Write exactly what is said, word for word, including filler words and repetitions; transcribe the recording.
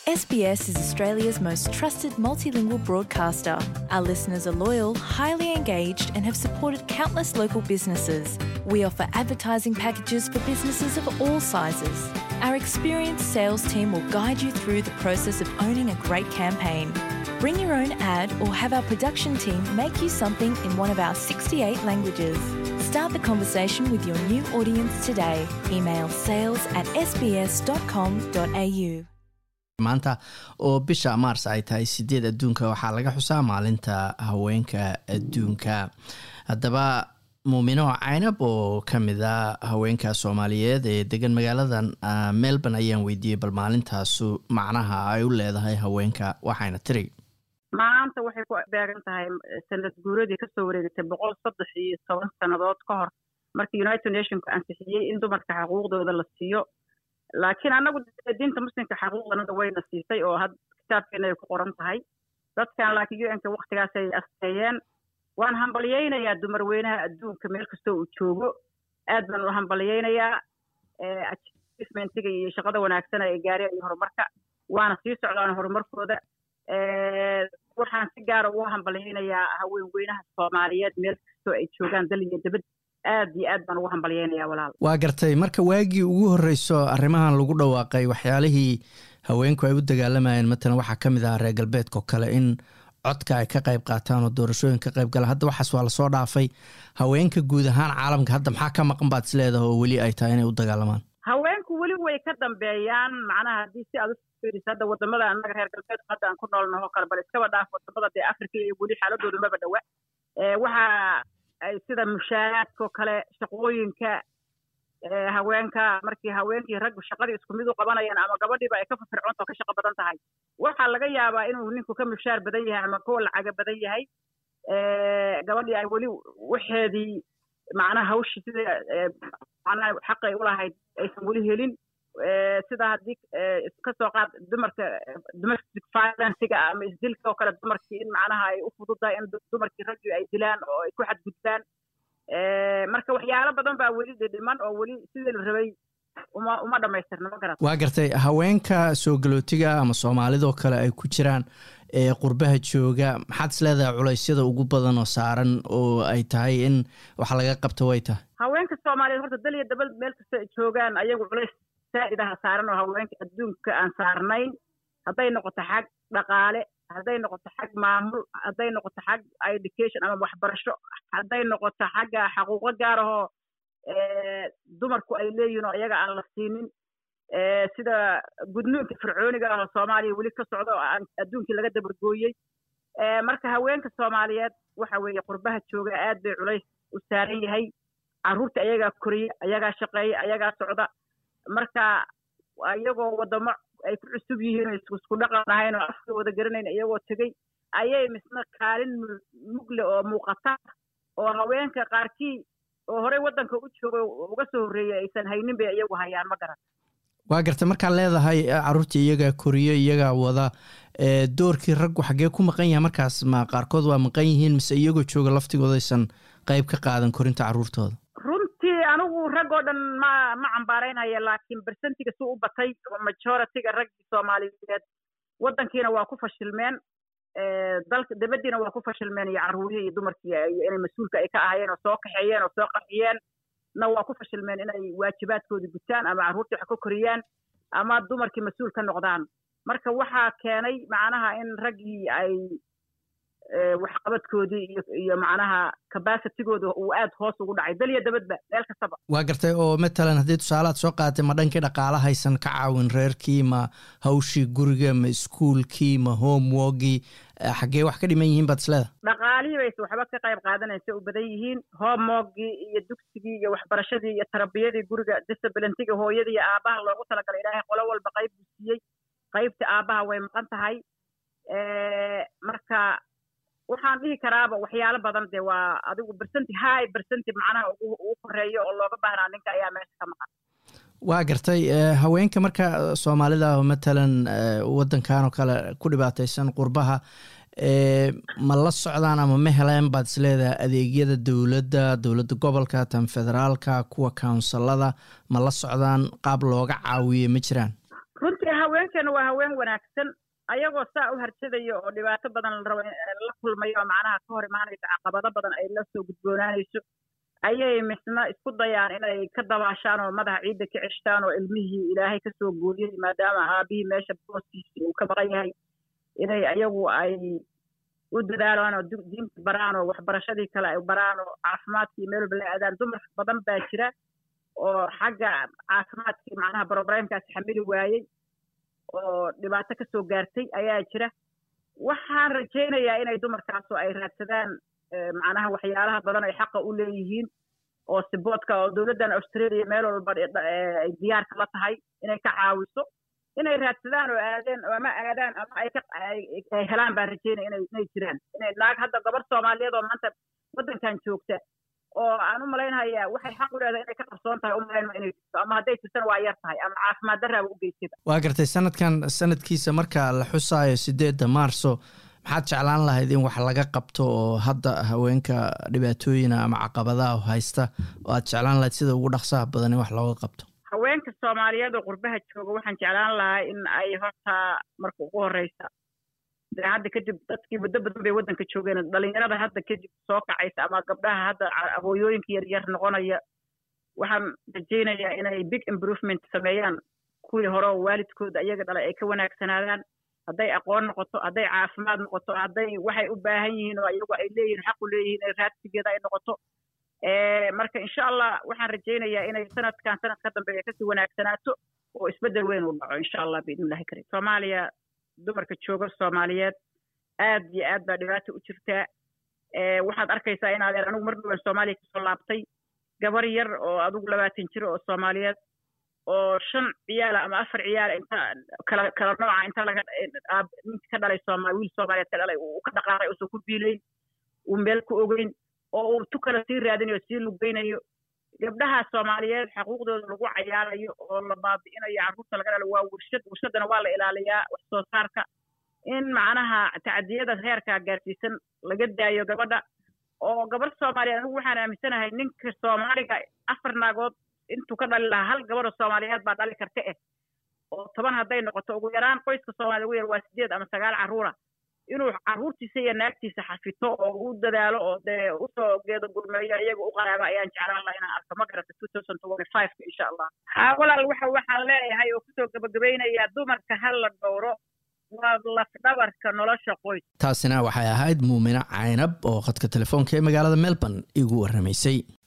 S B S is Australia's most trusted multilingual broadcaster. Our listeners are loyal, highly engaged, and have supported countless local businesses. We offer advertising packages for businesses of all sizes. Our experienced sales team will guide you through the process of owning a great campaign. Bring your own ad or have our production team make you something in one of our sixty-eight languages. Start the conversation with your new audience today. Email sales at s b s dot com dot a u. maanta oo bisha Maars ay tahay sideed adduunka waxaa laga xusaa maalinta haweenka adduunka. Haddaba Muumino Caynab oo kamid ah haweenka Soomaaliyeed ee degan magaaladan Melbourne ayaan weydiiyay bal maalintaas macnaha ay u leedahay haweenka waxayna tiri. maanta waxay ku beegan tahay sanad guuradii ka soo wareegtay boqol saddex iyo toban sanadood ka hor markii United Nations ansixiyay in dumarka xuquuqdooda la siiyo. laakiin anagu diinta muslimka xaquuqdana way nasiisay oo had kitaabkeena ay ku qoran tahay dadkan laakiin U N ka waqtigaas ay asteeyeen waan hambaliyeynayaa dumar weynaha adduunka meel kasta uu joogo aad baan u hambaliyeynayaa ee achievementiga iyo shaqada wanaagsan ay gaareen iyo horumarka waana sii socdaan horumarkooda ee waxaan si gaar ah u hambaliyeynayaa haween weynaha Soomaaliyeed meel kasta ay joogaan dal iyo dibad aad iyo aad baan ugu hambaliyeynayaa walaal. waa gartay marka waagii ugu horeyso arrimahan lagu dhawaaqay waxyaalihii haweenku ay u dagaalamayeen matalan waxaa kamid ah reer galbeedka oo kale in codka ay ka qayb qaataan oo doorashooyin ka qayb gala hadda waxaas waa la soo dhaafay haweenka guud ahaan caalamka hadda maxaa ka maqan baad isleedahay oo weli ay tahay inay u dagaalamaan. haweenku weli way ka dambeeyaan macnaha haddii si aad u fiiriso hadda wadamada annaga reer galbeedka hadda aan ku noolnahay oo kale bal iskaba dhaaf wadamada dee Afrika iyo weli xaaladoodu maba dhawa ee waxa ay sida mushaaraadka kale shaqooyinka ee haweenka markii haweenkii rag shaqadii isku mid u qabanayaan ama gabadhiiba ay ka firfircoonto ka shaqo badan tahay waxa laga yaabaa inuu ninku ka mushaar badan yahay ama koo lacag badan yahay ee gabadhii ay wali waxeedii macnaha hawshii sida macnaha xaq ay u lahayd aysan wali helin ee sida hadii iska soo qaad dumarka domestic violence ama isdilka oo kale dumarkii in macnaha ay u fududahay in dumarkii rag ay dilaan oo ay ku xadgudbaan ee marka waxyaalo badan baa wali dhiman oo wali sidii la rabay uma uma dhameystirna ma garan. waa gartay haweenka soo galootiga ama Soomaalida kale ay ku jiraan ee qurbaha jooga maxaad isleedahay culeysyada ugu badan oo saaran oo ay tahay in wax laga qabto way tahay. haweenka Soomaaliyeed horta dal iyo dabal meel kasta ay joogaan ayagu culeys saa'idaha saaran oo haweenka adduunka aan saarnayn hadday noqoto xag dhaqaale hadday noqoto xag maamul hadday noqoto xag education ama waxbarasho hadday noqoto xagga xuquuqo gaar ah oo ee dumarku ay leeyihiin oo iyaga aan la siinin ee sida gudniinka fircooniga ah oo Soomaaliya wali ka socdo adduunka laga dabargooyay ee marka haweenka Soomaaliyeed waxa weeye qurbaha jooga aad bay culeys u saaran yahay caruurta iyaga koriya iyaga shaqeeya iyaga socda marka ayagoo wadamo ay ku cusub yihiin isku dhaqanayn oo afka wada garanayn iyagoo tagay ayay misna kaalin mugle oo muuqata oo haweenka qaarkii oo hore wadanka u joogo uga soo horeeyay aysan haynin bay iyagu hayaan ma garan. waa gartay marka leedahay caruurta iyaga koriyo iyaga wada ee doorkii raggu xagee ku maqan yahay markaas ma qaarkood waa maqan yihiin mise iyagoo jooga laftigooda aysan qayb ka qaadan korinta caruurtooda. runtii anigu rag oo dhan ma ma cambaaraynayo laakiin percentiga soo u batay majority-ga rag Soomaaliyeed wadankiina waa ku fashilmeen ee dalka dibadiina waa ku fashilmeen iyo caruurihii iyo dumarkii inay mas'uulka ay ka ahaayeen oo soo kaxeeyeen oo soo qaxiyeen na waa ku fashilmeen inay waajibaadkooda gutaan ama caruurta wax ka koriyaan ama dumarkii mas'uul ka noqdaan marka waxa keenay macnaha in raggii ay ee wax qabadkoodii iyo iyo macnaha capacity-gooda uu aad hoos ugu dhacay dal iyo dabadba meel kastaba. waa gartay oo matalan haddii tusaalaad soo qaatay ma dhankii dhaqaalaha haysan ka caawin reerkii ma hawshii guriga ma iskuulkii ma homeworkii xagee wax ka dhiman yihiin baad isleedahay. dhaqaalihii bay waxba ka qayb qaadanaysa u badan yihiin homeworkii iyo dugsigii iyo waxbarashadii iyo tarbiyadii guriga discipline-tiga hooyadii iyo aabaha loogu talagalay ilaahay qolo walba qayb u siiyey qaybta aabaha way maqan tahay ee marka waxaan dhihi karaaba waxyaalo badan de waa adigu percent high percent macnaha ugu koreeyo oo looga baahnaa ninka ayaa meesha ka maqan. waa gartay haweenka marka Soomaalida oo matalan wadankan oo kale ku dhibaataysan qurbaha ee ma la socdaan ama ma heleen baad isleedahay adeegyada dawladda dawladda gobolka tan federaalka kuwa councilada ma la socdaan qaab looga caawiyo ma jiraan. runtii haweenkeena waa haween wanaagsan ayagoo saa u harjadayo oo dhibaato badan la rabo la kulmayo macnaha ka hor imaanaysa caqabado badan ay la soo gudboonaanayso ayay misna isku dayaan inay ka dabaashaan oo madaxa ciidda ka ceshtaan oo ilmihii ilaahay ka soo gooyay maadaama aabihii meesha booskiisa uu ka maqan yahay inay ayagu ay u dadaalaan oo diinta baraan oo waxbarashadii kale ay baraan oo caafimaadkii meel walba la aadaan dumar badan baa jira oo xagga caafimaadkii macnaha broblemkaas xamili waayey oo dhibaato ka soo gaartay ayaa jira waxaan rajaynayaa inay dumarkaasoo ay raadsadaan macnaha waxyaalaha badan ay xaqa u leeyihiin oo siboodka oo dowladdan Australia meel walba ay diyaarka la tahay inay ka caawiso inay raadsadaan oo aadeen ama aadaan ama ay ka ay helaan baan rajaynaya inay inay jiraan inay naag hadda gabar Soomaaliyeed oo maanta wadankan joogta oo aan u malaynayaa waxay xaq u leedahay inay ka qarsoon tahay u malaynaa inay ama hadday jirtaan waa yar tahay ama caafimaad darra u geysay waa gartay sanadkan sanadkiisa marka la xusaayo sideedda Maarso maxaad jeclaan lahayd in wax laga qabto oo hadda haweenka dhibaatooyina ama caqabadaha haysta oo aad jeclaan lahayd sida ugu dhaqsaha badan in wax looga qabto haweenka Soomaaliyeed oo qurbaha jooga waxaan jeclaan lahaa in ay horta marka ugu horeysa hadda kadib dadkii muddo badan bay wadanka joogeen dhalinyarada hadda kadib soo kacaysa ama gabdhaha hadda abooyooyinka yar yar noqonaya waxaan rajaynayaa inay big improvement sameeyaan kuwii hore oo waalidkooda iyaga dhalay ay ka wanaagsanaadaan hadday aqoon noqoto hadday caafimaad noqoto hadday waxay u baahan yihiin oo iyagu ay leeyihiin xaq u leeyihiin ee raadsigeeda ay noqoto marka insha allah waxaan rajaynayaa inay sanadkan sanad ka dambeeya kasii wanaagsanaato oo isbeddel weyn uu dhaco insha allah biidnillahi karim Soomaaliya dumarka jooga Soomaaliyeed aad iyo aad baa dhibaato u jirtaa ee waxaad arkaysaa in adeer anigu mar dhawaan Soomaaliya ka soo laabtay gabar yar oo adigu labaatan jir oo Soomaaliyeed oo shan ciyaal ama afar ciyaal inta kala kala nooca inta laga mid ka dhalay Soomaali wiil Soomaaliyeed ka dhalay uu ka dhaqaaqay oo soo ku biileyn uu meel ku ogeyn oo uu tu kala sii raadinayo sii lugeynayo gabdhaha Soomaaliyeed xuquuqdooda lagu cayaarayo oo la baabi'inayo carruurta laga dhalo waa warshad warshadana waa la ilaaliyaa wax soo saarka in macnaha tacadiyada heerka gaarsiisan laga daayo gabadha oo gabar Soomaaliyeed anigu waxaan aaminsanahay ninka Soomaaliga afar naagood intuu ka dhali lahaa hal gabar Soomaaliyeed baa dhali karta eh oo toban hadday noqoto ugu yaraan qoyska Soomaaliyeed ugu yar waa sideed ama sagaal carruura inuu carruurtiisa iyo naagtiisa xafito oo u dadaalo oo dee u soo geedo gurmeeyo iyaga u qaraaba ayaan jeclaan lahaa inaan arko ma garata two thousand twenty-five insha allah haa walaal waxa waxaan leeyahay oo kusoo gabagabaynayaa dumarka hal la dhowro waa laf dhabarka nolosha qoys taasina waxay ahayd Muumina Caynab oo khadka telefoonka ee magaalada Melbourne igu warramaysay